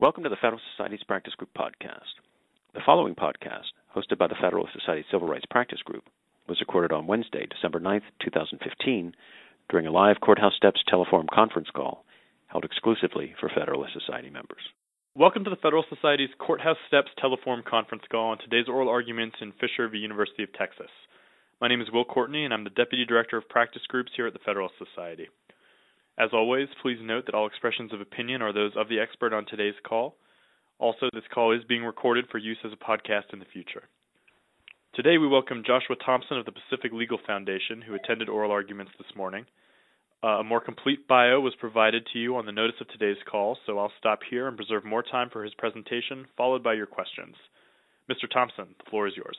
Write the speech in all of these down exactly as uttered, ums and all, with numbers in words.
Welcome to the Federalist Society's Practice Group podcast. The following podcast, hosted by the Federalist Society Civil Rights Practice Group, was recorded on Wednesday, December ninth, two thousand fifteen, during a live Courthouse Steps Teleforum conference call held exclusively for Federalist Society members. Welcome to the Federalist Society's Courthouse Steps Teleforum conference call on today's oral arguments in Fisher v. University of Texas. My name is Will Courtney, and I'm the Deputy Director of Practice Groups here at the Federalist Society. As always, please note that all expressions of opinion are those of the expert on today's call. Also, this call is being recorded for use as a podcast in the future. Today, we welcome Joshua Thompson of the Pacific Legal Foundation, who attended oral arguments this morning. Uh, a more complete bio was provided to you on the notice of today's call, so I'll stop here and preserve more time for his presentation, followed by your questions. Mister Thompson, the floor is yours.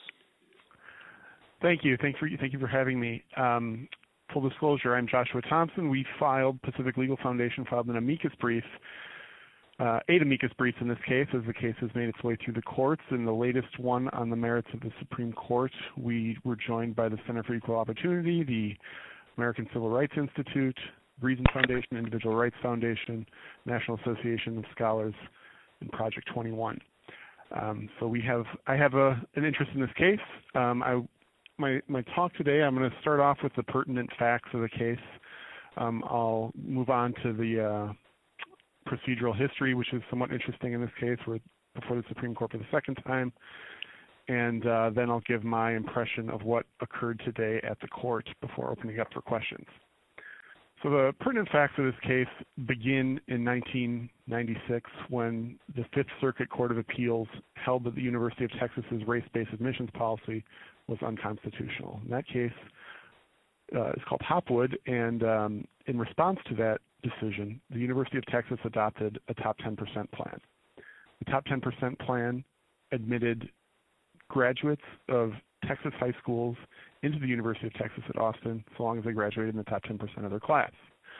Thank you. Thank, for, thank you for having me. Um, full disclosure, I'm Joshua Thompson. We filed, Pacific Legal Foundation filed an amicus brief, uh, eight amicus briefs in this case, as the case has made its way through the courts. In the latest one on the merits of the Supreme Court, we were joined by the Center for Equal Opportunity, the American Civil Rights Institute, Reason Foundation, Individual Rights Foundation, National Association of Scholars, and Project twenty-one. Um, so we have, I have a, an interest in this case. Um, I My, my talk today, I'm going to start off with the pertinent facts of the case. Um, I'll move on to the uh, procedural history, which is somewhat interesting in this case. We're before the Supreme Court for the second time. And uh, then I'll give my impression of what occurred today at the court before opening up for questions. So the pertinent facts of this case begin in nineteen ninety-six when the Fifth Circuit Court of Appeals held that the University of Texas's race-based admissions policy was unconstitutional. In that case, uh, it's called Hopwood, and um, in response to that decision, the University of Texas adopted a top ten percent plan. The top ten percent plan admitted graduates of Texas high schools into the University of Texas at Austin, so long as they graduated in the top ten percent of their class.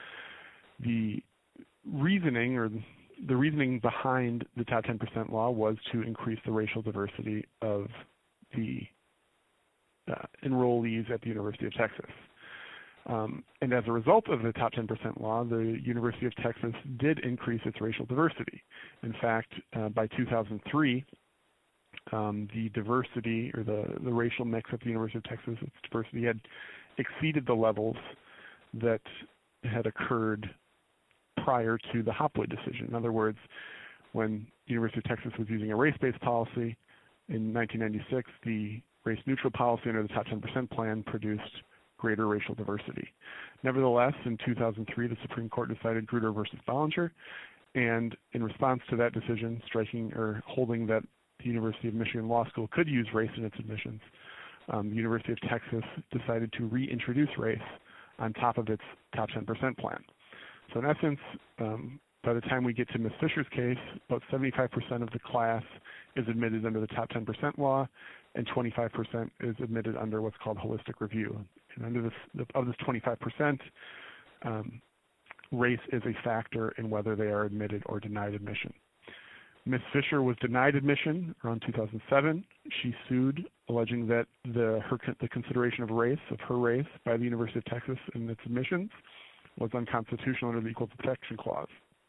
The reasoning, or the reasoning behind the top ten percent law was to increase the racial diversity of the uh, enrollees at the University of Texas. Um, and as a result of the top ten percent law, the University of Texas did increase its racial diversity. In fact, uh, by two thousand three, Um, the diversity or the, the racial mix at the University of Texas, its diversity had exceeded the levels that had occurred prior to the Hopwood decision. In other words, when the University of Texas was using a race-based policy in nineteen ninety-six, the race-neutral policy under the top ten percent plan produced greater racial diversity. Nevertheless, in two thousand three, the Supreme Court decided Grutter versus Bollinger, and in response to that decision, striking or holding that the University of Michigan Law School could use race in its admissions, um, the University of Texas decided to reintroduce race on top of its top ten percent plan. So in essence, um, by the time we get to Miz Fisher's case, about seventy-five percent of the class is admitted under the top ten percent law, and twenty-five percent is admitted under what's called holistic review. And under this, of this twenty-five percent, um, race is a factor in whether they are admitted or denied admission. Miz Fisher was denied admission around two thousand seven. She sued, alleging that the, her, the consideration of race, of her race, by the University of Texas in its admissions was unconstitutional under the Equal Protection Clause.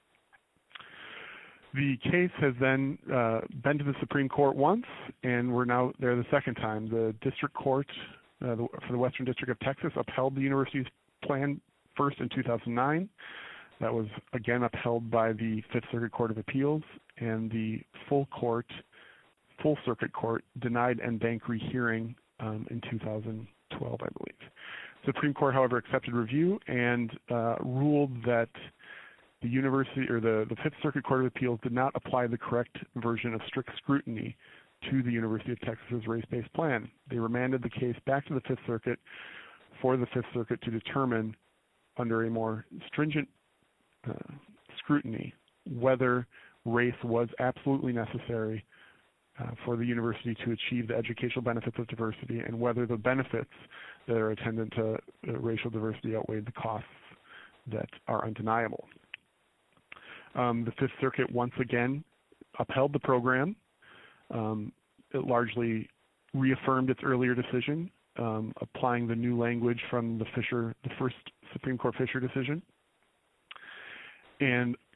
The case has then uh, been to the Supreme Court once, and we're now there the second time. The District Court uh, the, for the Western District of Texas upheld the university's plan first in two thousand nine. That was again upheld by the Fifth Circuit Court of Appeals, and the full court, full circuit court denied en banc rehearing um, in two thousand twelve, I believe. Supreme Court, however, accepted review and uh, ruled that the university or the, the Fifth Circuit Court of Appeals did not apply the correct version of strict scrutiny to the University of Texas's race-based plan. They remanded the case back to the Fifth Circuit for the Fifth Circuit to determine under a more stringent Uh, scrutiny whether race was absolutely necessary uh, for the university to achieve the educational benefits of diversity, and whether the benefits that are attendant to uh, racial diversity outweigh the costs that are undeniable. Um, the Fifth Circuit once again upheld the program. Um, it largely reaffirmed its earlier decision, um, applying the new language from the Fisher, the first Supreme Court Fisher decision. And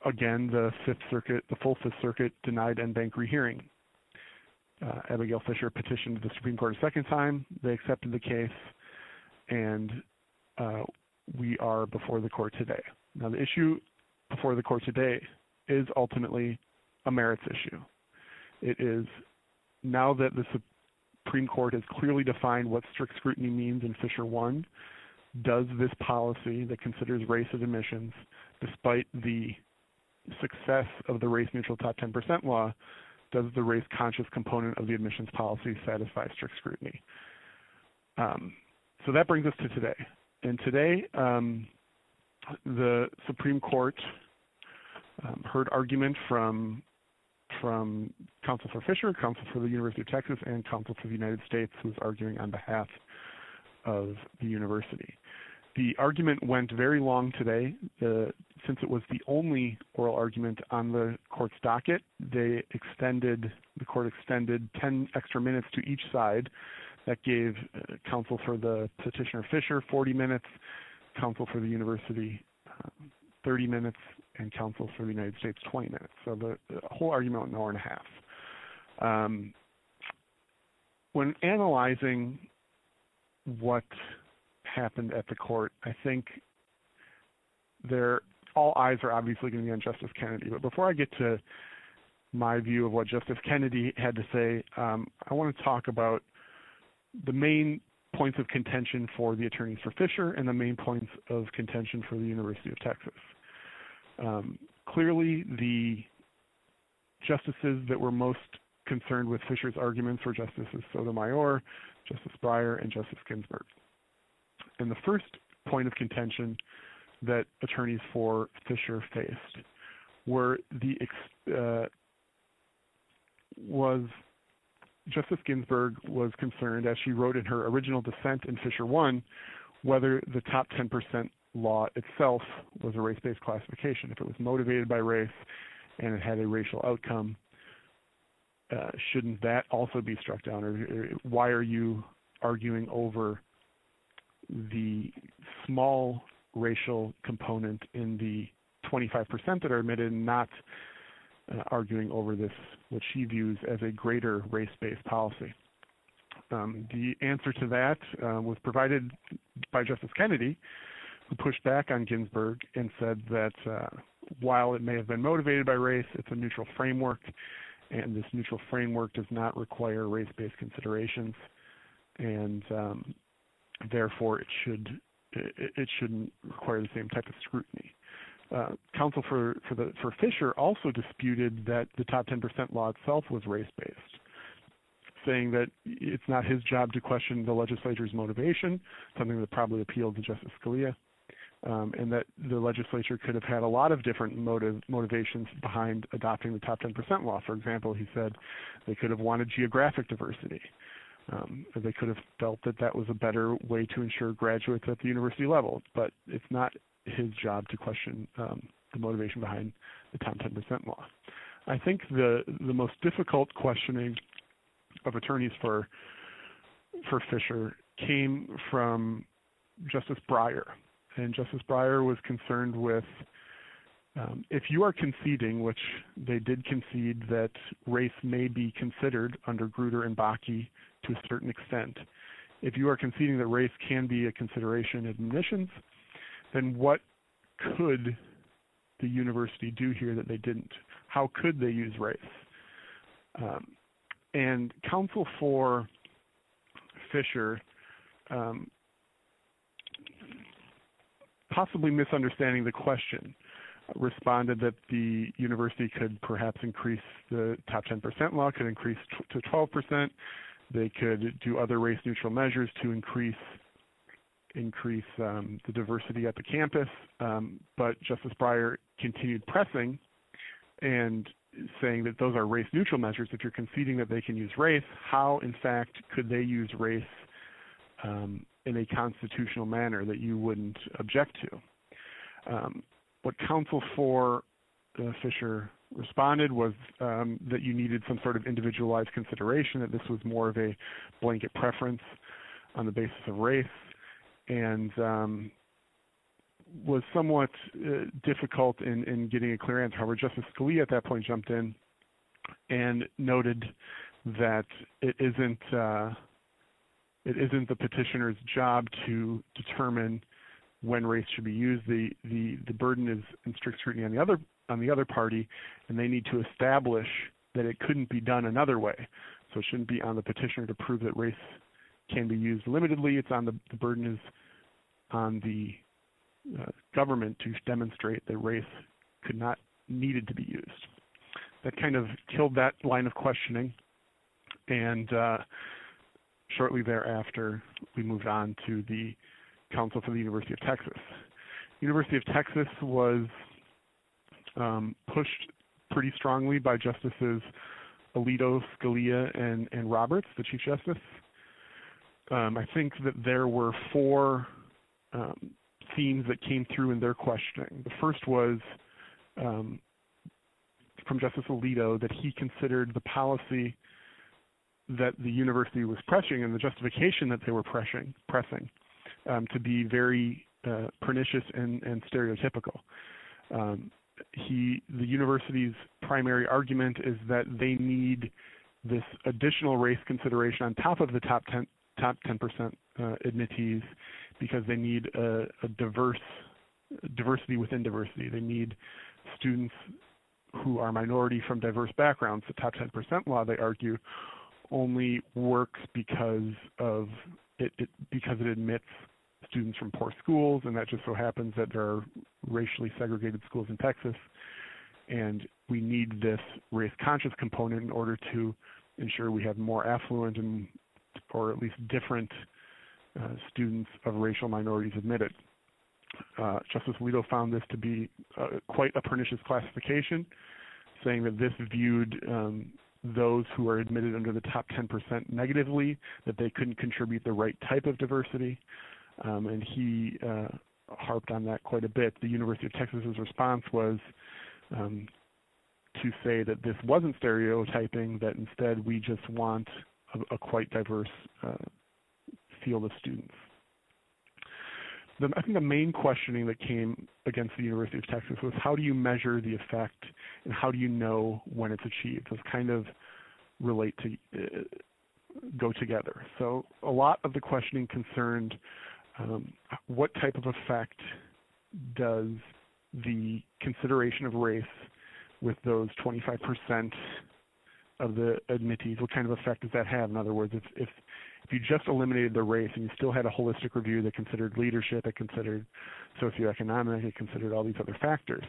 again, the Fifth Circuit, the full Fifth Circuit denied en banc rehearing. Uh, Abigail Fisher petitioned the Supreme Court a second time. They accepted the case, and uh, we are before the court today. Now, the issue before the court today is ultimately a merits issue. It is, now that the Supreme Court has clearly defined what strict scrutiny means in Fisher one, does this policy that considers race as admissions, despite the success of the race-neutral top ten percent law, does the race-conscious component of the admissions policy satisfy strict scrutiny? Um, so that brings us to today. And today, um, the Supreme Court um, heard argument from from counsel for Fisher, counsel for the University of Texas, and counsel for the United States, who was arguing on behalf of the university. The argument went very long today. The, since it was the only oral argument on the court's docket, they extended, the court extended ten extra minutes to each side. That gave uh, counsel for the petitioner Fisher forty minutes, counsel for the university um, thirty minutes, and counsel for the United States twenty minutes. So the, the whole argument went an hour and a half. Um, when analyzing what happened at the court, I think there, all eyes are obviously going to be on Justice Kennedy. But before I get to my view of what Justice Kennedy had to say, um, I want to talk about the main points of contention for the attorneys for Fisher and the main points of contention for the University of Texas. Um, clearly, the justices that were most concerned with Fisher's arguments were Justices Sotomayor, Justice Breyer, and Justice Ginsburg. And the first point of contention that attorneys for Fisher faced were the uh, was Justice Ginsburg was concerned, as she wrote in her original dissent in Fisher one, whether the top ten percent law itself was a race-based classification. If it was motivated by race and it had a racial outcome, uh, shouldn't that also be struck down? Or, or why are you arguing over the small racial component in the twenty-five percent that are admitted, and not uh, arguing over this, what she views as a greater race-based policy? Um, the answer to that uh, was provided by Justice Kennedy, who pushed back on Ginsburg and said that uh, while it may have been motivated by race, it's a neutral framework, and this neutral framework does not require race-based considerations, and um, therefore it should it, it shouldn't require the same type of scrutiny. Uh, counsel for for the for Fisher also disputed that the top ten percent law itself was race-based, saying that it's not his job to question the legislature's motivation, something that probably appealed to Justice Scalia, um, and that the legislature could have had a lot of different motive, motivations behind adopting the top ten percent law. For example, he said they could have wanted geographic diversity. Um, they could have felt that that was a better way to ensure graduates at the university level, but it's not his job to question um, the motivation behind the top ten percent law. I think the the most difficult questioning of attorneys for for Fisher came from Justice Breyer, and Justice Breyer was concerned with um, if you are conceding, which they did concede, that race may be considered under Grutter and Bakke to a certain extent. If you are conceding that race can be a consideration in admissions, then what could the university do here that they didn't? How could they use race? Um, and counsel for Fisher, um, possibly misunderstanding the question, responded that the university could perhaps increase the top ten percent law, could increase to twelve percent. They could do other race-neutral measures to increase increase um, the diversity at the campus. Um, but Justice Breyer continued pressing and saying that those are race-neutral measures. If you're conceding that they can use race, how, in fact, could they use race um, in a constitutional manner that you wouldn't object to? Um, what counsel for uh, Fisher responded was um, that you needed some sort of individualized consideration, that this was more of a blanket preference on the basis of race. And um, was somewhat uh, difficult in, in getting a clear answer. However, Justice Scalia at that point jumped in and noted that it isn't uh, it isn't the petitioner's job to determine when race should be used. The the the burden is in strict scrutiny on the other on the other party, and they need to establish that it couldn't be done another way. So it shouldn't be on the petitioner to prove that race can be used limitedly. It's on the, the burden is on the uh, government to demonstrate that race could not needed to be used. That kind of killed that line of questioning, and uh, shortly thereafter we moved on to the Council for the University of Texas. University of Texas was um, pushed pretty strongly by Justices Alito, Scalia, and, and Roberts, the Chief Justice. Um, I think that there were four um, themes that came through in their questioning. The first was um, from Justice Alito that he considered the policy that the university was pressing and the justification that they were pressing, pressing um, to be very uh, pernicious and, and stereotypical. Um, he, the university's primary argument is that they need this additional race consideration on top of the top ten, top ten percent uh, admittees because they need a, a diverse diversity within diversity. They need students who are minority from diverse backgrounds. The top ten percent law, they argue, only works because of it, it because it admits students from poor schools, and that just so happens that there are racially segregated schools in Texas, and we need this race-conscious component in order to ensure we have more affluent and, or at least different uh, students of racial minorities admitted. Uh, Justice Alito found this to be uh, quite a pernicious classification, saying that this viewed um, those who are admitted under the top ten percent negatively, that they couldn't contribute the right type of diversity. Um, and he uh, harped on that quite a bit. The University of Texas's response was um, to say that this wasn't stereotyping, that instead we just want a, a quite diverse uh, field of students. The, I think the main questioning that came against the University of Texas was how do you measure the effect and how do you know when it's achieved? Those kind of relate to, uh, go together. So a lot of the questioning concerned um, what type of effect does the consideration of race with those twenty-five percent of the admittees, what kind of effect does that have? In other words, if, if if you just eliminated the race and you still had a holistic review that considered leadership, it considered socioeconomic, it considered all these other factors,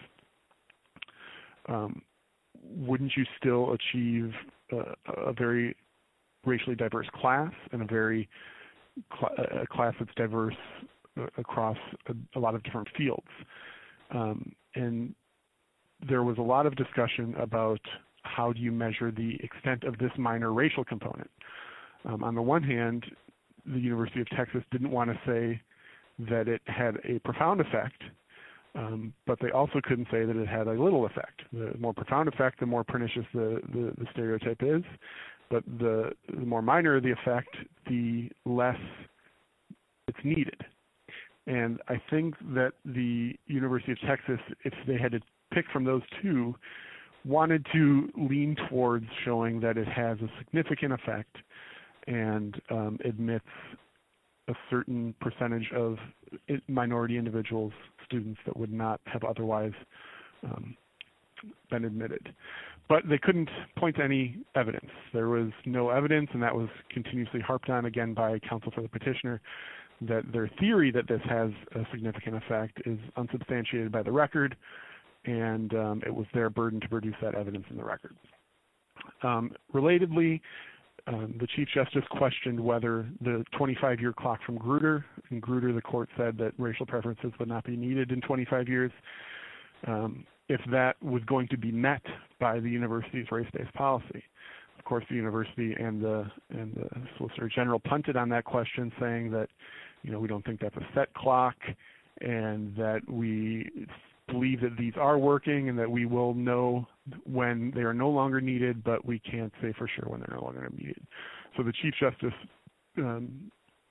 um, wouldn't you still achieve a, a very racially diverse class and a very cl- a class that's diverse across a, a lot of different fields? Um, and there was a lot of discussion about how do you measure the extent of this minor racial component. Um, on the one hand, the University of Texas didn't want to say that it had a profound effect, um, but they also couldn't say that it had a little effect. The more profound effect, the more pernicious the, the, the stereotype is, but the, the more minor the effect, the less it's needed. And I think that the University of Texas, if they had to pick from those two, wanted to lean towards showing that it has a significant effect and um, admits a certain percentage of minority individuals, students that would not have otherwise um, been admitted. But they couldn't point to any evidence. There was no evidence, and that was continuously harped on again by counsel for the petitioner, that their theory that this has a significant effect is unsubstantiated by the record, and um, it was their burden to produce that evidence in the record. Um, relatedly, um, the Chief Justice questioned whether the twenty-five year clock from Grutter, in Grutter the court said that racial preferences would not be needed in twenty-five years, um, if that was going to be met by the university's race-based policy. Of course, the university and the, and the Solicitor General punted on that question, saying that, you know, we don't think that's a set clock and that we believe that these are working and that we will know when they are no longer needed, but we can't say for sure when they're no longer needed. So the Chief Justice um,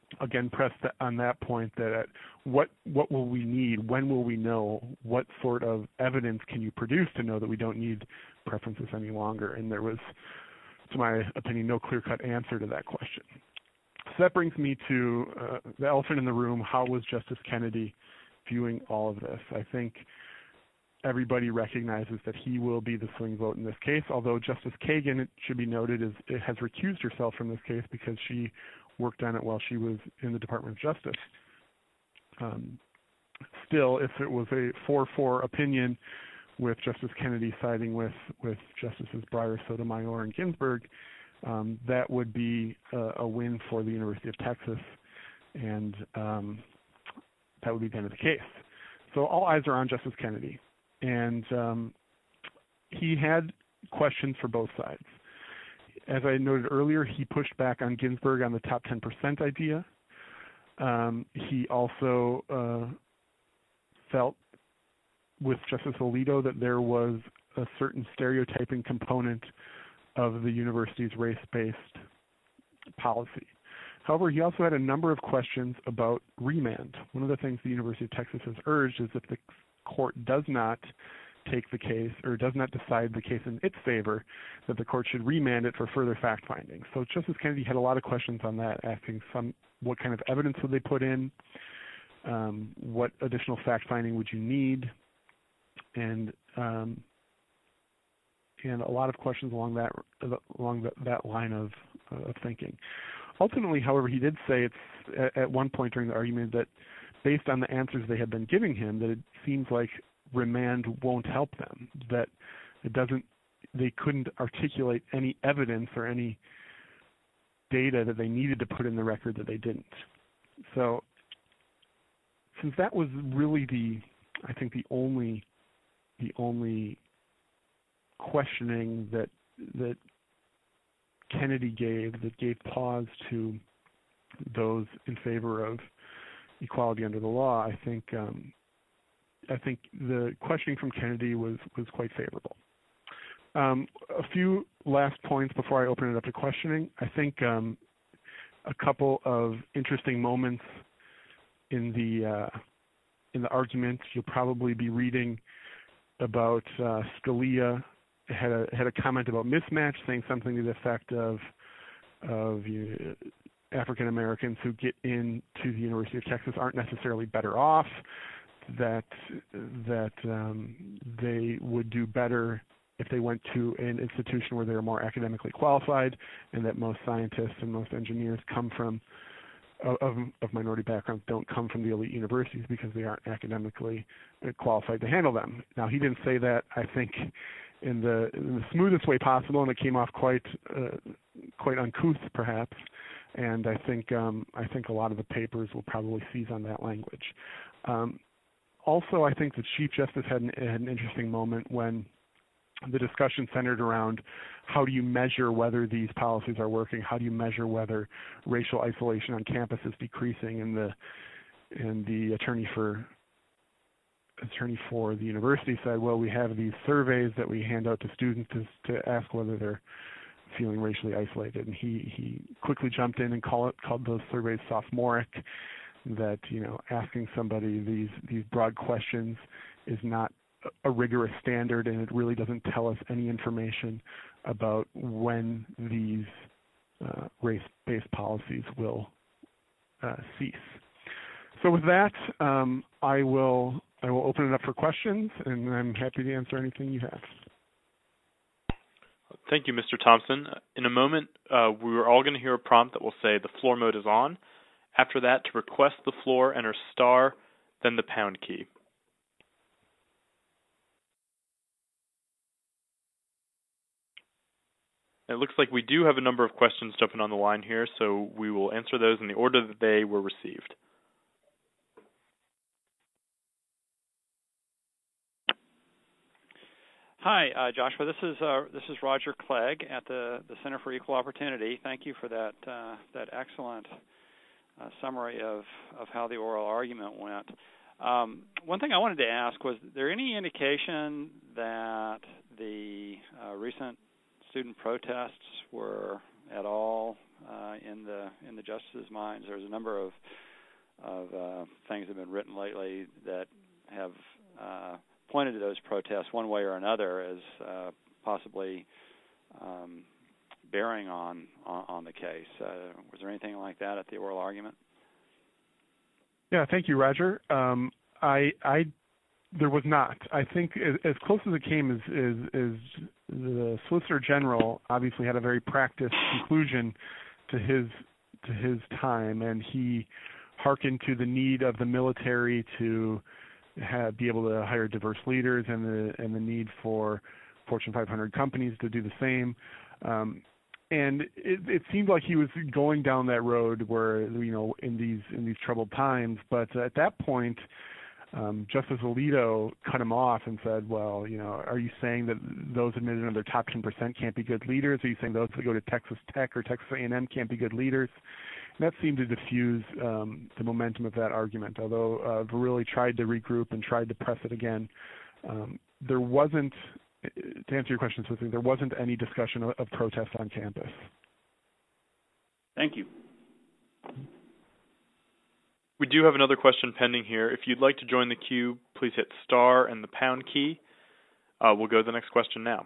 again pressed on that point that what what will we need? When will we know? What sort of evidence can you produce to know that we don't need preferences any longer? And there was, to my opinion, no clear-cut answer to that question. So that brings me to uh, the elephant in the room. How was Justice Kennedy viewing all of this? I think everybody recognizes that he will be the swing vote in this case, although Justice Kagan, it should be noted, is, has recused herself from this case because she worked on it while she was in the Department of Justice. Um, still, if it was a four four opinion with Justice Kennedy siding with, with Justices Breyer, Sotomayor, and Ginsburg, um, that would be a, a win for the University of Texas, and um, that would be the end of the case. So all eyes are on Justice Kennedy, and um, he had questions for both sides. As I noted earlier, he pushed back on Ginsburg on the top ten percent idea. Um, he also uh, felt with Justice Alito that there was a certain stereotyping component of the university's race-based policy. However, he also had a number of questions about remand. One of the things the University of Texas has urged is if the court does not take the case or does not decide the case in its favor, that the court should remand it for further fact-finding. So Justice Kennedy had a lot of questions on that, asking some what kind of evidence would they put in, um, what additional fact-finding would you need, and um, and a lot of questions along that along the, that line of, uh, of thinking. Ultimately, however, he did say it's at, at one point during the argument that based on the answers they had been giving him, that it seems like remand won't help them, that it doesn't, they couldn't articulate any evidence or any data that they needed to put in the record that they didn't. So since that was really the, I think the only, the only questioning that that Kennedy gave, that gave pause to those in favor of equality under the law, I think um, I think the questioning from Kennedy was, was quite favorable. Um, a few last points before I open it up to questioning. I think um, a couple of interesting moments in the uh, in the argument. You'll probably be reading about uh, Scalia had a had a comment about mismatch, saying something to the effect of of you know, African Americans who get into the University of Texas aren't necessarily better off, that that um, they would do better if they went to an institution where they were more academically qualified, and that most scientists and most engineers come from of, of minority backgrounds don't come from the elite universities because they aren't academically qualified to handle them. Now, he didn't say that, I think, in the, in the smoothest way possible, and it came off quite uh, quite uncouth, perhaps. And I think um, I think a lot of the papers will probably seize on that language. Um, also, I think the Chief Justice had an, had an interesting moment when the discussion centered around how do you measure whether these policies are working? How do you measure whether racial isolation on campus is decreasing? And the and the attorney for attorney for the university said, well, we have these surveys that we hand out to students to, to ask whether they're feeling racially isolated. And he, he quickly jumped in and call it, called those surveys sophomoric, that, you know, asking somebody these, these broad questions is not a rigorous standard, and it really doesn't tell us any information about when these uh, race-based policies will uh, cease. So with that, um, I will I will open it up for questions, and I'm happy to answer anything you have. Thank you, Mister Thompson. In a moment, uh, we're all going to hear a prompt that will say the floor mode is on. After that, to request the floor, enter star, then the pound key. It looks like we do have a number of questions jumping on the line here, so we will answer those in the order that they were received. Hi, uh, Joshua. This is uh, this is Roger Clegg at the, the Center for Equal Opportunity. Thank you for that uh, that excellent uh, summary of, of how the oral argument went. Um, one thing I wanted to ask, was there any indication that the uh, recent student protests were at all uh, in the in the justices' minds. There's a number of of uh, things that have been written lately that have uh, pointed to those protests one way or another as uh, possibly um, bearing on, on on the case. Uh, was there anything like that at the oral argument? Yeah, thank you, Roger. Um, I, I, there was not. I think as, as close as it came is, is, is the Solicitor General obviously had a very practiced conclusion to his to his time, and he hearkened to the need of the military to have, be able to hire diverse leaders, and the and the need for Fortune five hundred companies to do the same. Um, and it, it seemed like he was going down that road where, you know, in these in these troubled times. But at that point, um, Justice Alito cut him off and said, "Well, you know, are you saying that those admitted under their top ten percent can't be good leaders? Are you saying those that go to Texas Tech or Texas A and M can't be good leaders?" And that seemed to diffuse um, the momentum of that argument. Although uh, Verrilli tried to regroup and tried to press it again, um, there wasn't. To answer your question specifically, there wasn't any discussion of, of protests on campus. Thank you. We do have another question pending here. If you'd like to join the queue, please hit star and the pound key. Uh, we'll go to the next question now.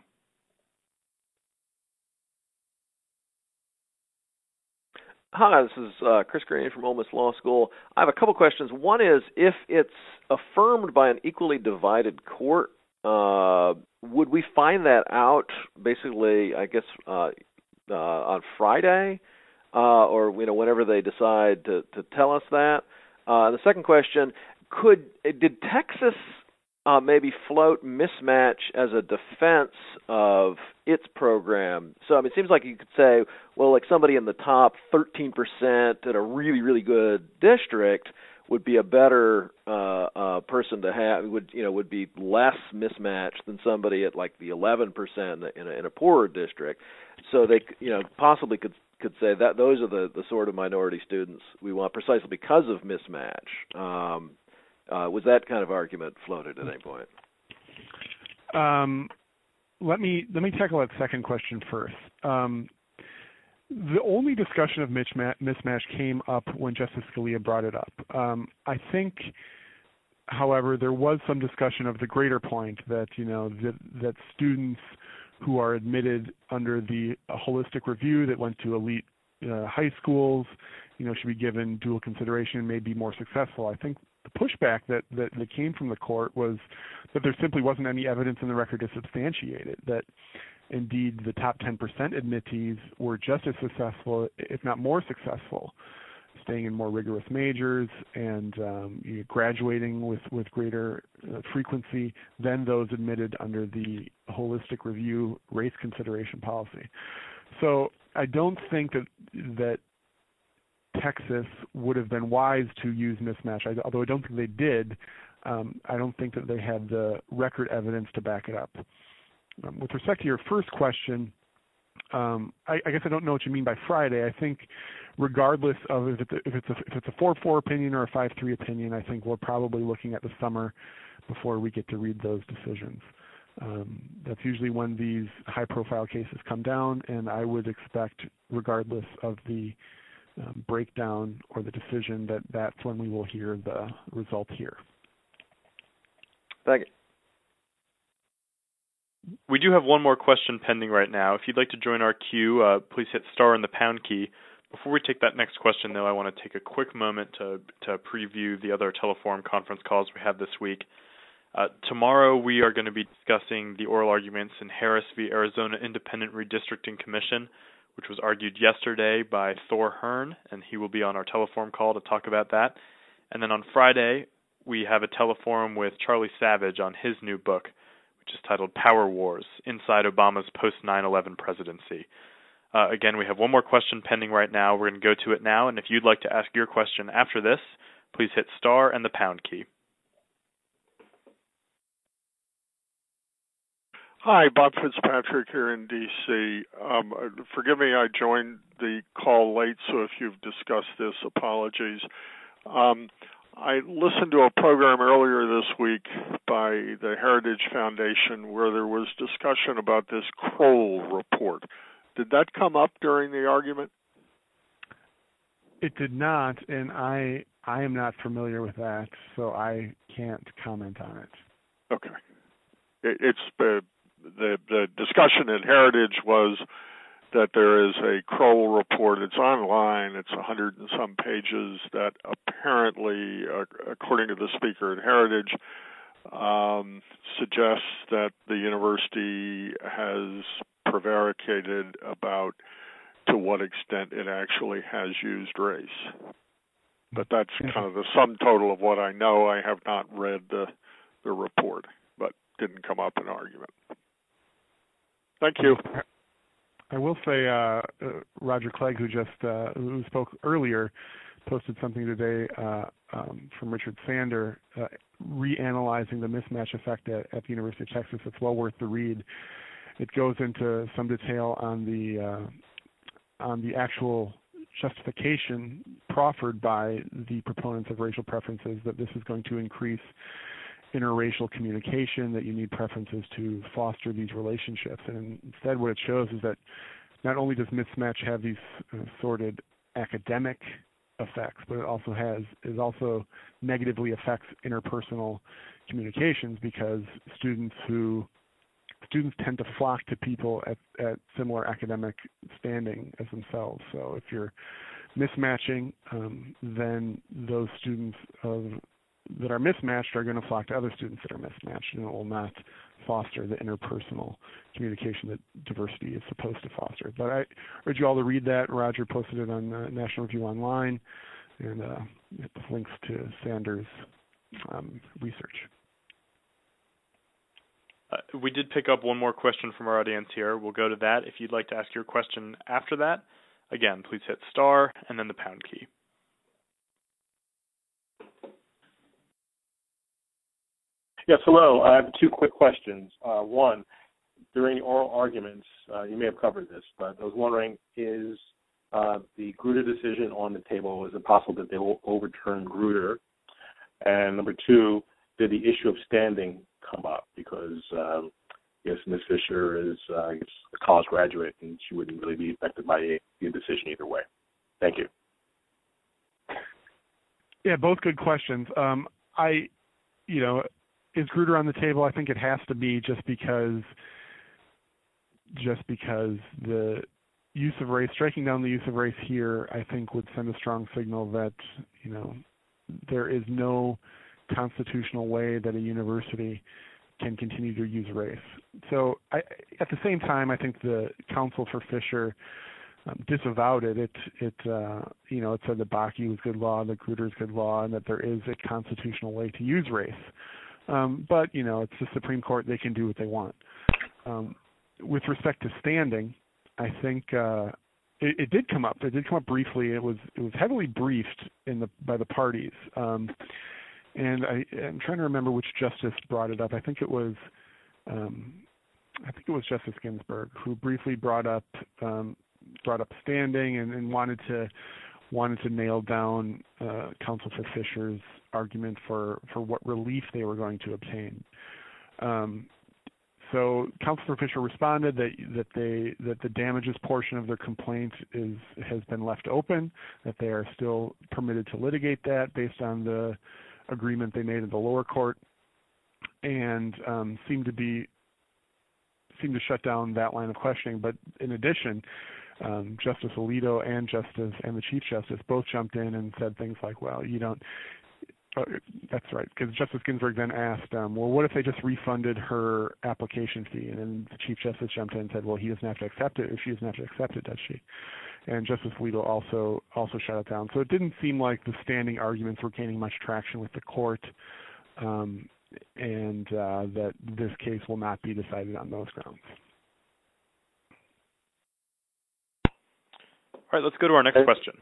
Hi, this is uh, Chris Green from Ole Miss Law School. I have a couple questions. One is, if it's affirmed by an equally divided court, uh, would we find that out basically, I guess, uh, uh, on Friday, uh, or you know, whenever they decide to, to tell us that? Uh, the second question: Could did Texas uh, maybe float mismatch as a defense of its program? So I mean, it seems like you could say, well, like somebody in the top thirteen percent at a really, really good district would be a better uh, uh, person to have, would you know, would be less mismatched than somebody at like the eleven percent in a, in a poorer district. So they, you know, possibly could could say that those are the, the sort of minority students we want precisely because of mismatch. Um, uh, was that kind of argument floated at any point? Um, let me let me tackle that second question first. Um, The only discussion of mismatch came up when Justice Scalia brought it up. Um, I think, however, there was some discussion of the greater point that, you know, that, that students who are admitted under the holistic review that went to elite uh, high schools, you know, should be given dual consideration and may be more successful. I think the pushback that, that, that came from the court was that there simply wasn't any evidence in the record to substantiate it, that indeed the top ten percent admittees were just as successful, if not more successful, staying in more rigorous majors and um, you know, graduating with, with greater uh, frequency than those admitted under the holistic review race consideration policy. So I don't think that that Texas would have been wise to use mismatch, I, although I don't think they did. Um, I don't think that they had the record evidence to back it up. Um, with respect to your first question, um, I, I guess I don't know what you mean by Friday. I think regardless of if it's a, if it's a, if it's a four four opinion or a five three opinion, I think we're probably looking at the summer before we get to read those decisions. Um, that's usually when these high-profile cases come down, and I would expect, regardless of the um, breakdown or the decision, that that's when we will hear the result here. Thank you. We do have one more question pending right now. If you'd like to join our queue, uh, please hit star and the pound key. Before we take that next question, though, I want to take a quick moment to, to preview the other Teleforum conference calls we have this week. Uh, tomorrow we are going to be discussing the oral arguments in Harris v. Arizona Independent Redistricting Commission, which was argued yesterday by Thor Hearn, and he will be on our Teleforum call to talk about that. And then on Friday, we have a Teleforum with Charlie Savage on his new book, which is titled Power Wars, Inside Obama's Post nine eleven Presidency. Uh, again, we have one more question pending right now. We're going to go to it now, and if you'd like to ask your question after this, please hit star and the pound key. Hi, Bob Fitzpatrick here in D C Um, forgive me, I joined the call late, so if you've discussed this, apologies. Um, I listened to a program earlier this week by the Heritage Foundation where there was discussion about this Kroll report. Did that come up during the argument? It did not, and I I am not familiar with that, so I can't comment on it. Okay. It, it's uh, the the discussion at Heritage was that there is a Kroll report. It's online. It's a hundred and some pages that apparently, uh, according to the speaker at Heritage, um, suggests that the university has prevaricated about to what extent it actually has used race. But that's kind of the sum total of what I know. I have not read the the report, but didn't come up in argument. Thank you. I will say, uh, uh, Roger Clegg, who just uh, who spoke earlier, posted something today uh, um, from Richard Sander, uh, reanalyzing the mismatch effect at, at the University of Texas. It's well worth the read. It goes into some detail on the uh, on the actual justification proffered by the proponents of racial preferences, that this is going to increase interracial communication, that you need preferences to foster these relationships. And instead what it shows is that not only does mismatch have these uh, sordid academic effects, but it also has it also negatively affects interpersonal communications, because students who students tend to flock to people at, at similar academic standing as themselves. So if you're mismatching, um, then those students of that are mismatched are going to flock to other students that are mismatched, and it will not foster the interpersonal communication that diversity is supposed to foster. But I urge you all to read that. Roger posted it on uh, National Review Online, and uh, it links to Sanders' um, research. Uh, we did pick up one more question from our audience here. We'll go to that. If you'd like to ask your question after that, again, please hit star and then the pound key. Yes, hello. I have two quick questions. Uh, one, during the oral arguments, uh, you may have covered this, but I was wondering, is uh, the Grutter decision on the table? Is it possible that they will overturn Grutter? And number two, did the issue of standing come up? Because um, yes, Miz Fisher is uh, I guess a college graduate, and she wouldn't really be affected by a, a decision either way. Thank you. Yeah, both good questions. Um, I, you know, is Grutter on the table? I think it has to be, just because, just because the use of race, striking down the use of race here, I think would send a strong signal that, you know, there is no constitutional way that a university can continue to use race. So I, at the same time, I think the counsel for Fisher um, disavowed it. It, it uh, you know, it said that Bakke was good law, that Grutter is good law, and that there is a constitutional way to use race. Um, but, you know, it's the Supreme Court. They can do what they want. Um, with respect to standing, I think uh, it, it did come up. It did come up briefly. It was it was heavily briefed in the by the parties. Um, and I, I'm trying to remember which justice brought it up. I think it was um, I think it was Justice Ginsburg who briefly brought up um, brought up standing and, and wanted to wanted to nail down uh, counsel for Fisher's argument for, for what relief they were going to obtain. Um, so counsel for Fisher responded that that they that the damages portion of their complaint is has been left open, that they are still permitted to litigate that based on the agreement they made in the lower court, and um, seemed to be seemed to shut down that line of questioning. But in addition, Um, Justice Alito and Justice and the Chief Justice both jumped in and said things like, well, you don't, uh, that's right, because Justice Ginsburg then asked, um, well, what if they just refunded her application fee? And then the Chief Justice jumped in and said, well, he doesn't have to accept it, or she doesn't have to accept it, does she? And Justice Alito also, also shut it down. So it didn't seem like the standing arguments were gaining much traction with the court, um, and uh, that this case will not be decided on those grounds. All right, let's go to our next question.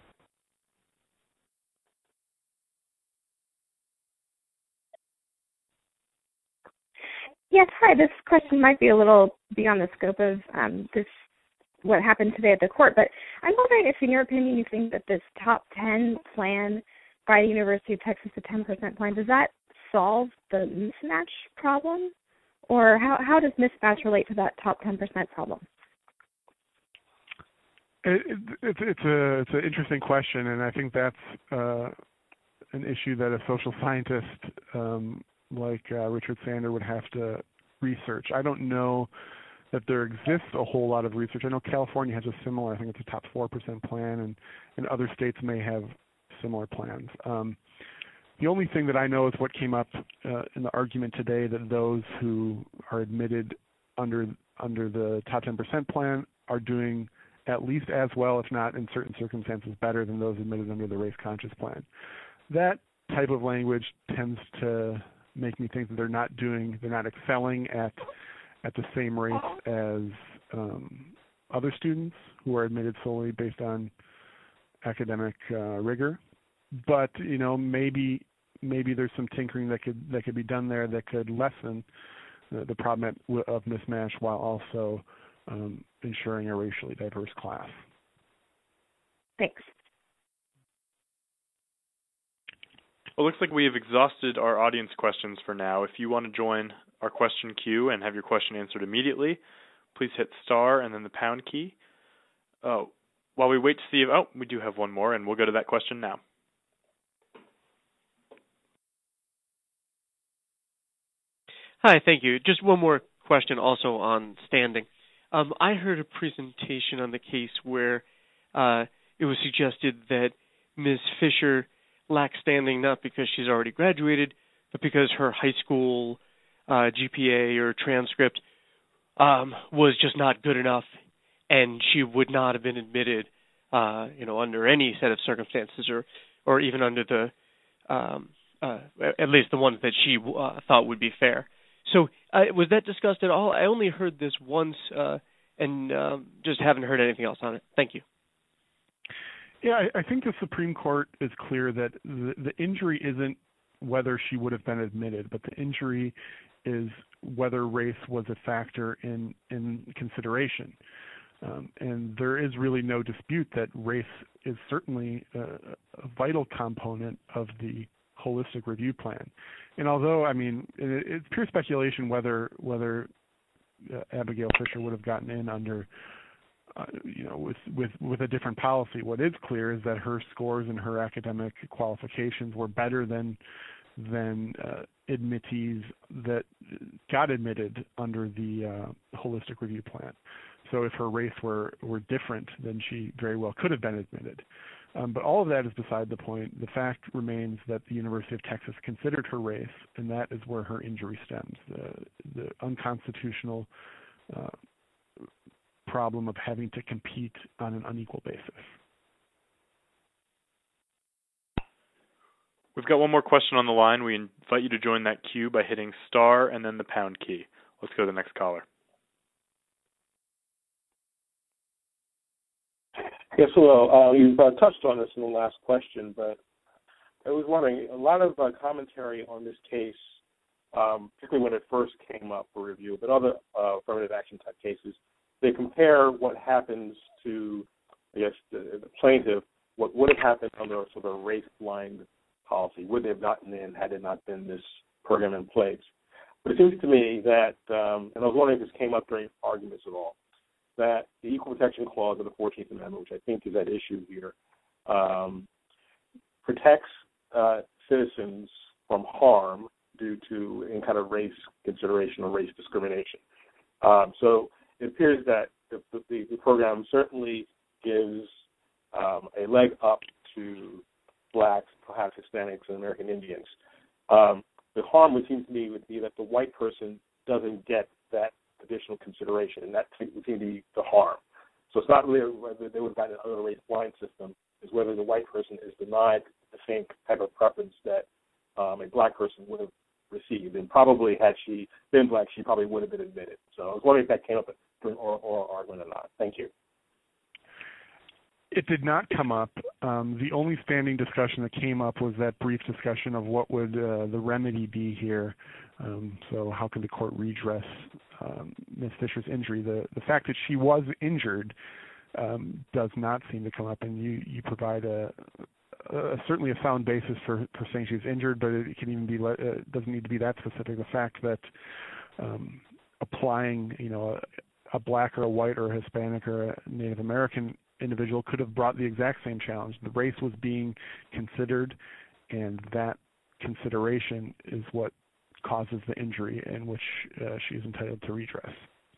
Yes, hi. This question might be a little beyond the scope of um, this, what happened today at the court, but I'm wondering if, in your opinion, you think that this top ten plan by the University of Texas, the ten percent plan, does that solve the mismatch problem? Or how, how does mismatch relate to that top ten percent problem? It, it, it's it's a it's an interesting question, and I think that's uh, an issue that a social scientist um, like uh, Richard Sander would have to research. I don't know that there exists a whole lot of research. I know California has a similar, I think it's a top four percent plan, and, and other states may have similar plans. Um, the only thing that I know is what came up uh, in the argument today, that those who are admitted under under the top ten percent plan are doing at least as well, if not in certain circumstances better than those admitted under the race-conscious plan. That type of language tends to make me think that they're not doing, they're not excelling at at the same rates as um, other students who are admitted solely based on academic uh, rigor. But you know, maybe maybe there's some tinkering that could that could be done there that could lessen the, the problem of mismatch while also um, ensuring a racially diverse class. Thanks. Well, it looks like we have exhausted our audience questions for now. If you want to join our question queue and have your question answered immediately, please hit star and then the pound key. Oh, while we wait to see if, oh, we do have one more, and we'll go to that question now. Hi, thank you. Just one more question also on standing. Um, I heard a presentation on the case where uh, it was suggested that Miz Fisher lacks standing not because she's already graduated, but because her high school uh, G P A or transcript um, was just not good enough, and she would not have been admitted, uh, you know, under any set of circumstances, or or even under the, um, uh, at least the ones that she uh, thought would be fair. So uh, was that discussed at all? I only heard this once, uh, and um, just haven't heard anything else on it. Thank you. Yeah, I, I think the Supreme Court is clear that the, the injury isn't whether she would have been admitted, but the injury is whether race was a factor in, in consideration. Um, and there is really no dispute that race is certainly a, a vital component of the holistic review plan. And although, I mean, it, it's pure speculation whether whether uh, Abigail Fisher would have gotten in under, uh, you know, with, with, with a different policy. What is clear is that her scores and her academic qualifications were better than than uh, admittees that got admitted under the uh, holistic review plan. So if her race were, were different, then she very well could have been admitted. Um, but all of that is beside the point. The fact remains that the University of Texas considered her race, and that is where her injury stems, the, the unconstitutional uh, problem of having to compete on an unequal basis. We've got one more question on the line. We invite you to join that queue by hitting star and then the pound key. Let's go to the next caller. Yes, hello. Uh, you've uh, touched on this in the last question, but I was wondering, a lot of uh, commentary on this case, um, particularly when it first came up for review, but other uh, affirmative action type cases, they compare what happens to, I guess, the, the plaintiff, what would have happened under sort of a race-blind policy, would they have gotten in had it not been this program in place. But it seems to me that, um, and I was wondering if this came up during arguments at all, that the Equal Protection Clause of the fourteenth Amendment, which I think is at issue here, um, protects uh, citizens from harm due to any kind of race consideration or race discrimination. Um, so it appears that the, the, the program certainly gives um, a leg up to blacks, perhaps Hispanics, and American Indians. Um, the harm would seem to me would be that the white person doesn't get that additional consideration, and that would seem to be the harm. So it's not really whether they would have gotten another race blind system, is whether the white person is denied the same type of preference that um, a black person would have received. And probably had she been black, she probably would have been admitted. So I was wondering if that came up during oral, oral argument or not. Thank you. It did not come up. Um, the only standing discussion that came up was that brief discussion of what would uh, the remedy be here. Um, so how can the court redress um, Miz Fisher's injury? The the fact that she was injured um, does not seem to come up, and you, you provide a, a certainly a sound basis for, for saying she was injured, but it can even be uh, doesn't need to be that specific. The fact that um, applying you know a, a black or a white or a Hispanic or a Native American individual could have brought the exact same challenge. The race was being considered, and that consideration is what causes the injury in which uh, she is entitled to redress.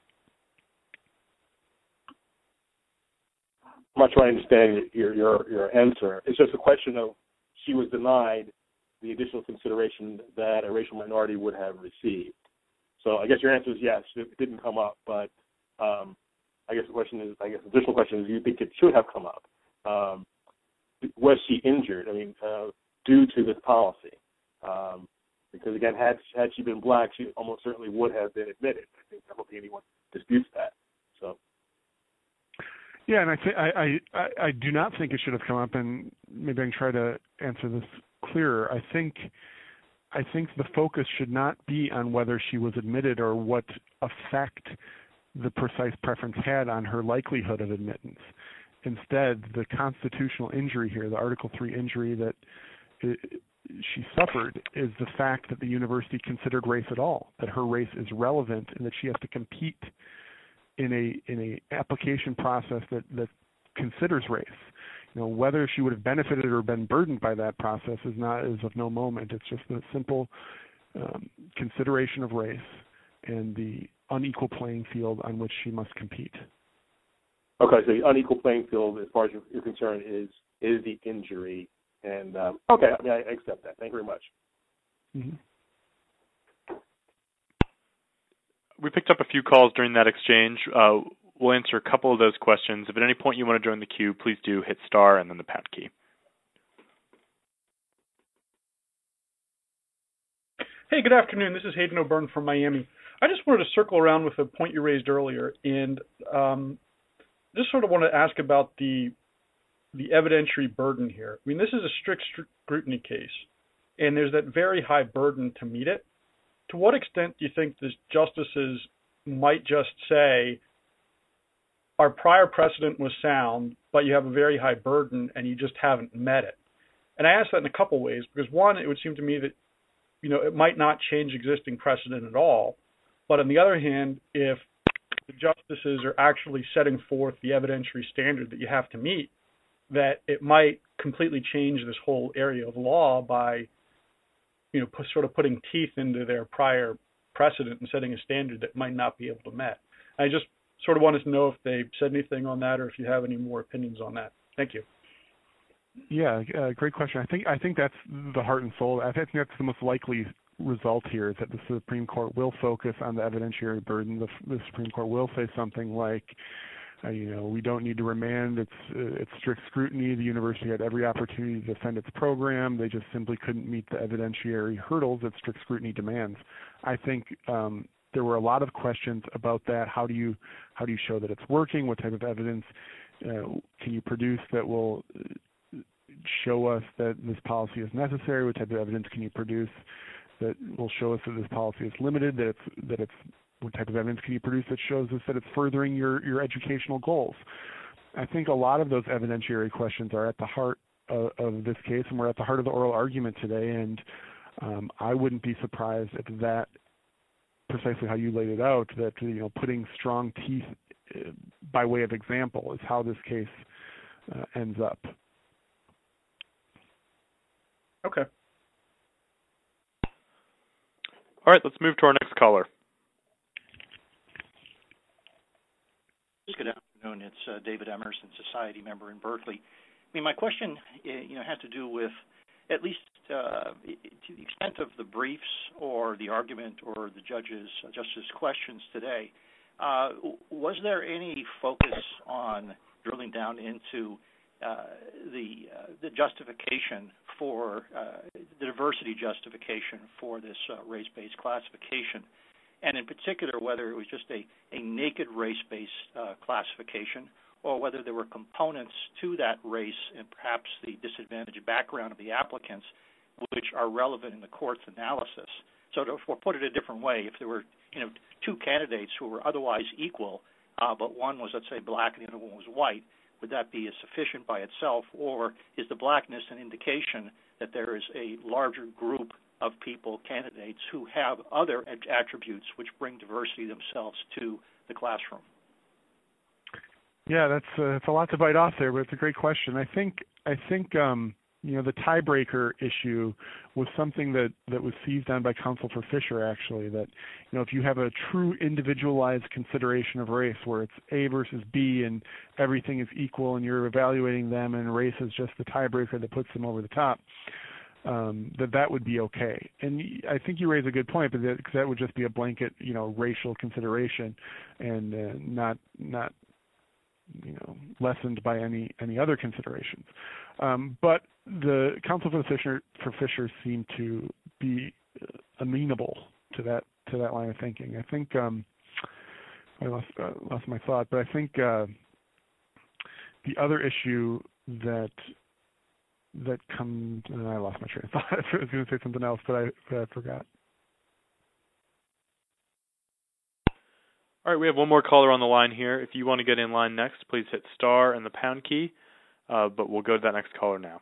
I'm not trying to understand your, your, your answer. It's just a question of she was denied the additional consideration that a racial minority would have received. So I guess your answer is yes, it didn't come up, but um, I guess the question is, I guess the additional question is, do you think it should have come up? Um, was she injured? I mean, uh, due to this policy? Um, because again, had had she been black, she almost certainly would have been admitted. I think I don't think anyone disputes that. So. Yeah, and I, th- I, I, I do not think it should have come up, and maybe I can try to answer this clearer. I think I think the focus should not be on whether she was admitted or what effect the precise preference had on her likelihood of admittance. Instead, the constitutional injury here, the Article three injury that it, she suffered, is the fact that the university considered race at all, that her race is relevant, and that she has to compete in a in a application process that, that considers race. You know, whether she would have benefited or been burdened by that process is not is of no moment. It's just the simple um, consideration of race and the unequal playing field on which she must compete. Okay, so the unequal playing field, as far as you're, you're concerned, is is the injury. And um, okay, I mean, I accept that. Thank you very much. Mm-hmm. We picked up a few calls during that exchange. Uh, we'll answer a couple of those questions. If at any point you want to join the queue, please do hit star and then the pound key. Hey, good afternoon. This is Hayden O'Byrne from Miami. I just wanted to circle around with a point you raised earlier, and um, just sort of want to ask about the the evidentiary burden here. I mean, this is a strict scrutiny case, and there's that very high burden to meet it. To what extent do you think the justices might just say, our prior precedent was sound, but you have a very high burden and you just haven't met it? And I ask that in a couple ways, because one, it would seem to me that, you know, it might not change existing precedent at all. But on the other hand, if the justices are actually setting forth the evidentiary standard that you have to meet, that it might completely change this whole area of law by, you know, p- sort of putting teeth into their prior precedent and setting a standard that might not be able to met. I just sort of wanted to know if they said anything on that or if you have any more opinions on that. Thank you. Yeah, uh, great question. I think I think that's the heart and soul. I think that's the most likely result here, is that the Supreme Court will focus on the evidentiary burden. The, the Supreme Court will say something like, Uh, you know, we don't need to remand. It's uh, it's strict scrutiny. The university had every opportunity to defend its program. They just simply couldn't meet the evidentiary hurdles that strict scrutiny demands. I think um, there were a lot of questions about that. How do you how do you show that it's working? What type of evidence uh, can you produce that will show us that this policy is necessary? What type of evidence can you produce that will show us that this policy is limited? That it's that it's What type of evidence can you produce that shows us that it's furthering your, your educational goals? I think a lot of those evidentiary questions are at the heart of, of this case, and we're at the heart of the oral argument today. And um, I wouldn't be surprised if that, precisely how you laid it out, that, you know, putting strong teeth uh, by way of example is how this case uh, ends up. Okay. All right, let's move to our next caller. Good afternoon. It's uh, David Emerson, Society member in Berkeley. I mean, my question, you know, has to do with, at least uh, to the extent of the briefs or the argument or the judges, uh, justice questions today. Uh, was there any focus on drilling down into uh, the uh, the justification for uh, the diversity justification for this uh, race-based classification? And in particular, whether it was just a, a naked race-based uh, classification or whether there were components to that race and perhaps the disadvantaged background of the applicants which are relevant in the court's analysis. So to put it a different way, if there were, you know, two candidates who were otherwise equal, uh, but one was, let's say, black and the other one was white, would that be sufficient by itself, or is the blackness an indication that there is a larger group of people, candidates, who have other attributes which bring diversity themselves to the classroom? Yeah, that's uh, it's a lot to bite off there, but it's a great question. I think I think um, you know the tiebreaker issue was something that, that was seized on by counsel for Fisher. Actually, that you know if you have a true individualized consideration of race, where it's A versus B and everything is equal, and you're evaluating them, and race is just the tiebreaker that puts them over the top, um, that that would be okay. And I think you raise a good point, but that, cause that would just be a blanket, you know, racial consideration, and uh, not not. you know, lessened by any any other considerations. Um, but the counsel for the Fisher for Fisher seemed to be amenable to that to that line of thinking. I think um, I lost uh, lost my thought, but I think uh, the other issue that that comes uh, I lost my train of thought. I was going to say something else, but I but I forgot. All right, we have one more caller on the line here. If you want to get in line next, please hit star and the pound key, uh, but we'll go to that next caller now.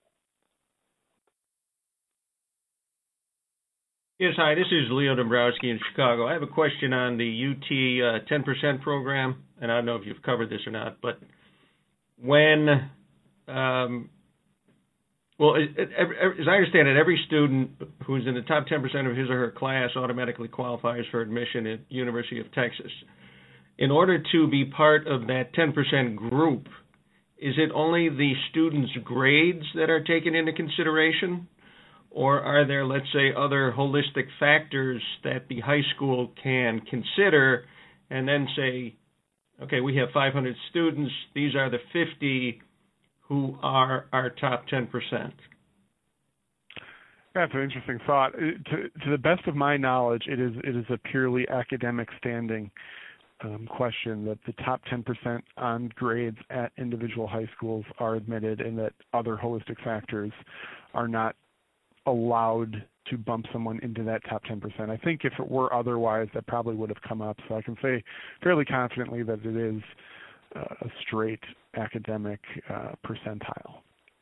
Yes, hi, this is Leo Dombrowski in Chicago. I have a question on the U T uh, ten percent program, and I don't know if you've covered this or not, but when, um, well, it, it, as I understand it, every student who's in the top ten percent of his or her class automatically qualifies for admission at University of Texas. In order to be part of that ten percent group, is it only the student's grades that are taken into consideration? Or are there, let's say, other holistic factors that the high school can consider and then say, okay, we have five hundred students, these are the fifty who are our top ten percent? That's an interesting thought. To, to the best of my knowledge, it is it is a purely academic standing um, question that the top ten percent on grades at individual high schools are admitted, and that other holistic factors are not allowed to bump someone into that top ten percent. I think if it were otherwise, that probably would have come up. So I can say fairly confidently that it is uh, a straight academic uh, percentile.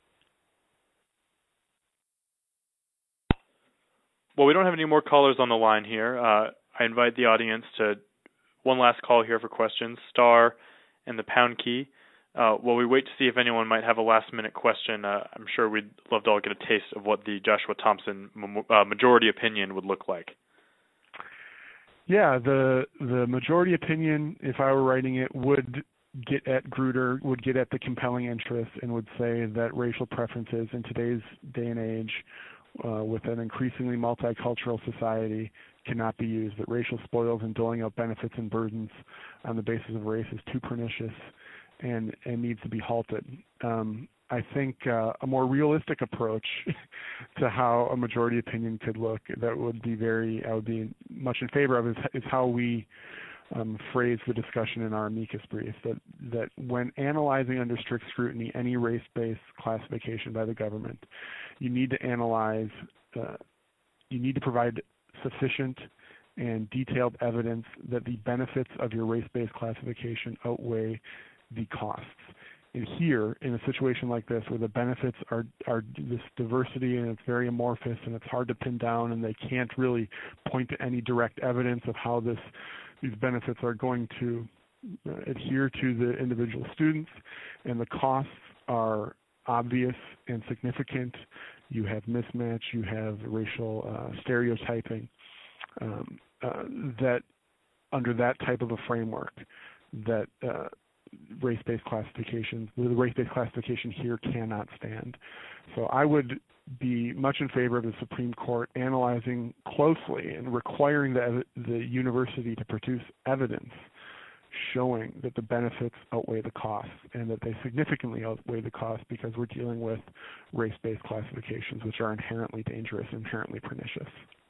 Well, we don't have any more callers on the line here. Uh, I invite the audience to one last call here for questions, star and the pound key. Uh, while we wait to see if anyone might have a last-minute question, uh, I'm sure we'd love to all get a taste of what the Joshua Thompson uh, majority opinion would look like. Yeah, the the majority opinion, if I were writing it, would get at Grutter, would get at the compelling interest, and would say that racial preferences in today's day and age, uh, with an increasingly multicultural society, cannot be used, that racial spoils and doling out benefits and burdens on the basis of race is too pernicious and, and needs to be halted. Um, I think uh, a more realistic approach to how a majority opinion could look that would be very, I would be much in favor of is, is how we um, phrase the discussion in our amicus brief, that, that when analyzing under strict scrutiny any race-based classification by the government, you need to analyze, uh, you need to provide sufficient and detailed evidence that the benefits of your race-based classification outweigh the costs. And here, in a situation like this, where the benefits are, are this diversity and it's very amorphous and it's hard to pin down, and they can't really point to any direct evidence of how this these benefits are going to uh, adhere to the individual students, and the costs are obvious and significant. You have mismatch, you have racial uh, stereotyping, um, uh, that under that type of a framework, that uh, race-based classifications, the race-based classification here cannot stand. So I would be much in favor of the Supreme Court analyzing closely and requiring the, the university to produce evidence showing that the benefits outweigh the costs, and that they significantly outweigh the costs, because we're dealing with race-based classifications, which are inherently dangerous, inherently pernicious.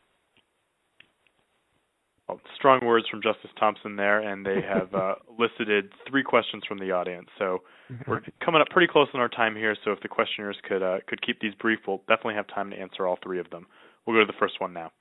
Well, strong words from Justice Thompson there, and they have uh, elicited three questions from the audience. So we're coming up pretty close on our time here, so if the questioners could uh, could keep these brief, we'll definitely have time to answer all three of them. We'll go to the first one now.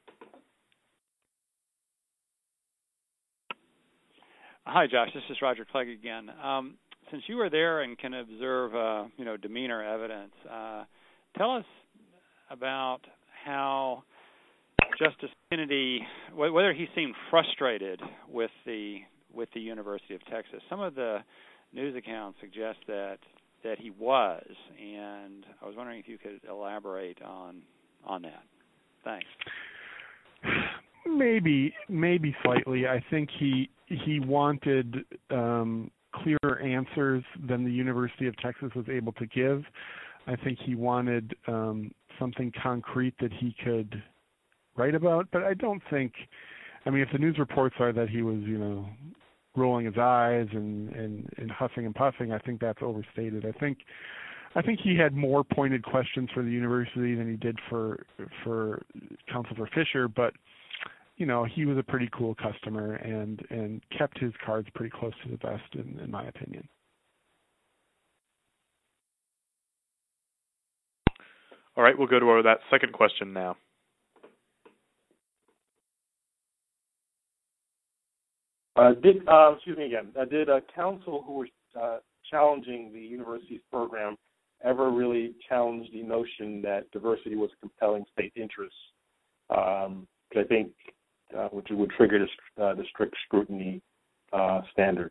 Hi, Josh. This is Roger Clegg again. Um, since you were there and can observe, uh, you know, demeanor evidence, uh, tell us about how Justice Kennedy, whether he seemed frustrated with the with the University of Texas. Some of the news accounts suggest that that he was, and I was wondering if you could elaborate on on that. Thanks. Maybe, maybe slightly. I think he he wanted um, clearer answers than the University of Texas was able to give. I think he wanted um, something concrete that he could write about, but I don't think. I mean, if the news reports are that he was, you know, rolling his eyes and, and, and huffing and puffing, I think that's overstated. I think I think he had more pointed questions for the university than he did for for counsel for Fisher, but you know, he was a pretty cool customer and, and kept his cards pretty close to the vest, in, in my opinion. All right, we'll go to our, that second question now. Uh, did uh, excuse me again? Uh, did uh, counsel who were uh, challenging the university's program ever really challenge the notion that diversity was a compelling state interest? Um, I think uh, which would trigger the, uh, the strict scrutiny uh, standard.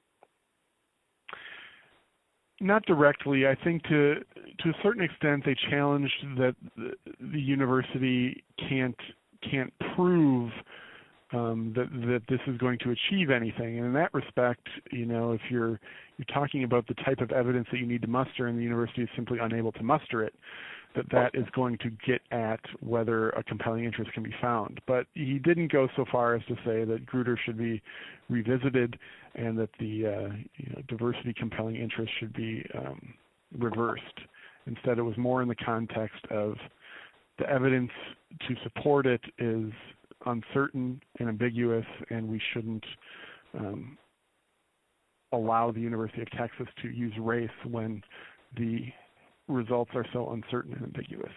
Not directly. I think to to a certain extent they challenged that the, the university can't can't prove um, that that this is going to achieve anything. And in that respect, you know, if you're you're talking about the type of evidence that you need to muster, and the university is simply unable to muster it, that that is going to get at whether a compelling interest can be found. But he didn't go so far as to say that Grutter should be revisited and that the uh, you know, diversity compelling interest should be um, reversed. Instead, it was more in the context of the evidence to support it is uncertain and ambiguous, and we shouldn't um, allow the University of Texas to use race when the results are so uncertain and ambiguous.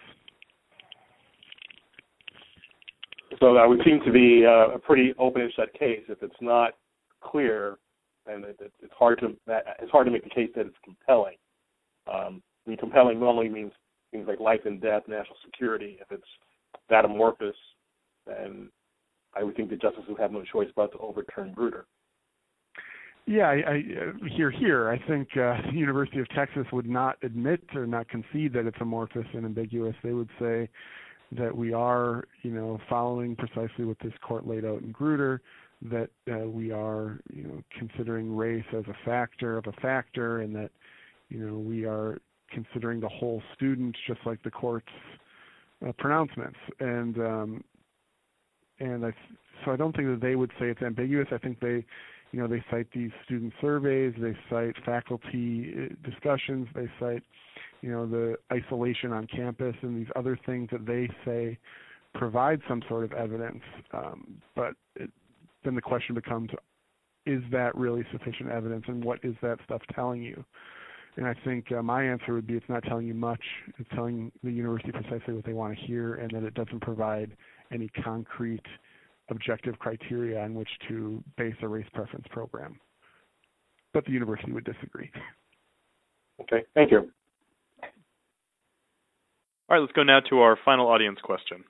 So that would seem to be uh, a pretty open and shut case. If it's not clear, then it, it, it's hard to it's hard to make the case that it's compelling. Um, I mean, compelling normally means things like life and death, national security. If it's that amorphous, then I would think the justices would have no choice but to overturn Grutter. Yeah, I, I uh, here, here. I think uh, the University of Texas would not admit or not concede that it's amorphous and ambiguous. They would say that we are, you know, following precisely what this court laid out in Grutter, that uh, we are, you know, considering race as a factor of a factor, and that, you know, we are considering the whole student, just like the court's uh, pronouncements. And um, and I, so I don't think that they would say it's ambiguous. I think they, you know, they cite these student surveys, they cite faculty discussions, they cite, you know, the isolation on campus and these other things that they say provide some sort of evidence. Um, but it, then the question becomes, is that really sufficient evidence, and what is that stuff telling you? And I think uh, my answer would be it's not telling you much. It's telling the university precisely what they want to hear, and that it doesn't provide any concrete objective criteria on which to base a race preference program. But the university would disagree. Okay, thank you. All right, let's go now to our final audience question.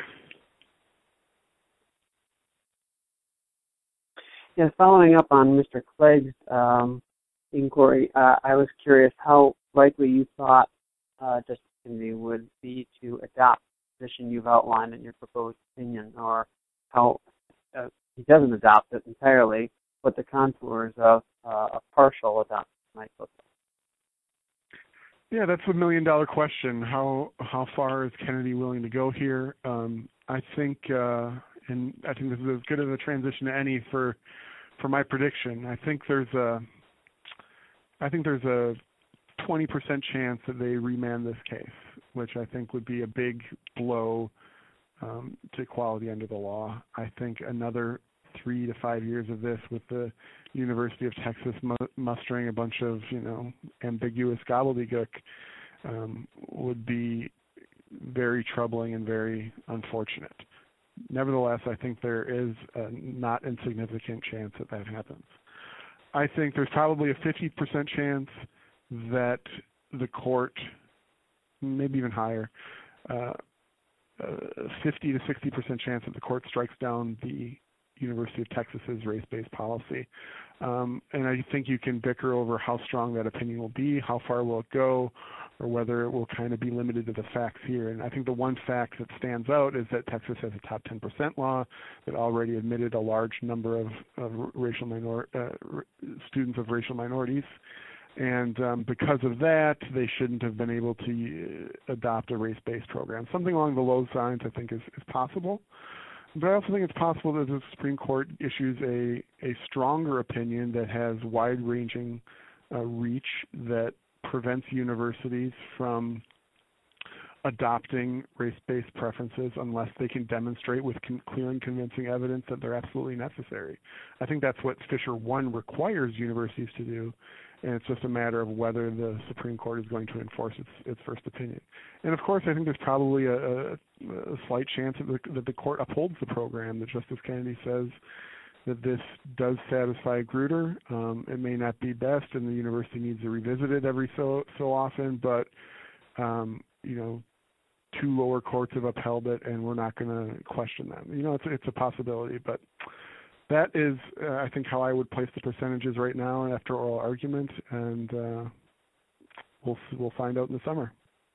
Yeah, following up on Mister Clegg's um, inquiry, uh, I was curious how likely you thought uh, Justice Kennedy would be to adopt the position you've outlined in your proposed opinion, or how uh, he doesn't adopt it entirely, what the contours of uh, a partial adoption might look like. Yeah, that's a million dollar question. How how far is Kennedy willing to go here? Um, I think, uh, and I think this is as good of a transition to any for for my prediction. I think there's a I think there's a twenty percent chance that they remand this case, which I think would be a big blow um, to equality under the law. I think another three to five years of this with the University of Texas mu- mustering a bunch of, you know, ambiguous gobbledygook um, would be very troubling and very unfortunate. Nevertheless, I think there is a not insignificant chance that that happens. I think there's probably a fifty percent chance that the court, maybe even higher, uh, uh, fifty to sixty percent chance that the court strikes down the University of Texas's race-based policy. Um, and I think you can bicker over how strong that opinion will be, how far will it go, or whether it will kind of be limited to the facts here. And I think the one fact that stands out is that Texas has a top ten percent law that already admitted a large number of, of racial minor, uh, students of racial minorities. And um, because of that, they shouldn't have been able to uh, adopt a race-based program. Something along the those lines, I think, is, is possible. But I also think it's possible that the Supreme Court issues a, a stronger opinion that has wide-ranging uh, reach that prevents universities from adopting race-based preferences unless they can demonstrate with con- clear and convincing evidence that they're absolutely necessary. I think that's what Fisher one requires universities to do, and it's just a matter of whether the Supreme Court is going to enforce its, its first opinion. And of course, I think there's probably a, a, a slight chance that the, that the court upholds the program, that Justice Kennedy says that this does satisfy Grutter. Um, it may not be best, and the university needs to revisit it every so so often, but um, you know, two lower courts have upheld it, and we're not going to question them. You know, it's it's a possibility, but that is, uh, I think, how I would place the percentages right now after oral argument, and uh, we'll we'll find out in the summer.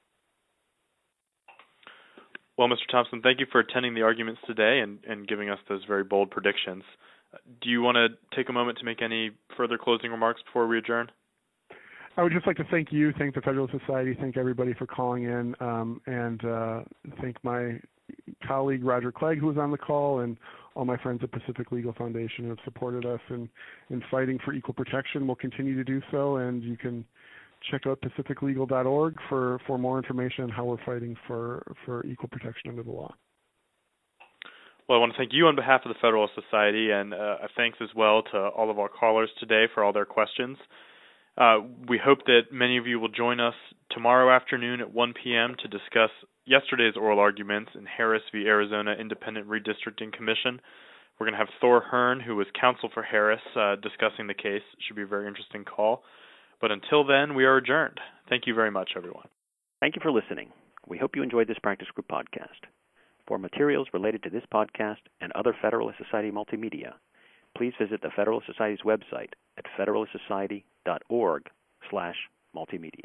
Well, Mister Thompson, thank you for attending the arguments today and, and giving us those very bold predictions. Do you want to take a moment to make any further closing remarks before we adjourn? I would just like to thank you, thank the Federalist Society, thank everybody for calling in, um, and uh, thank my colleague Roger Clegg, who was on the call, and all my friends at Pacific Legal Foundation who have supported us in, in fighting for equal protection. We'll continue to do so, and you can check out pacific legal dot org for, for more information on how we're fighting for, for equal protection under the law. Well, I want to thank you on behalf of the Federalist Society, and uh, thanks as well to all of our callers today for all their questions. Uh, we hope that many of you will join us tomorrow afternoon at one p.m. to discuss yesterday's oral arguments in Harris v. Arizona Independent Redistricting Commission. We're going to have Thor Hearn, who was counsel for Harris, uh, discussing the case. It should be a very interesting call. But until then, we are adjourned. Thank you very much, everyone. Thank you for listening. We hope you enjoyed this Practice Group podcast. For materials related to this podcast and other Federalist Society multimedia, please visit the Federalist Society's website at federalist society dot org slash multimedia.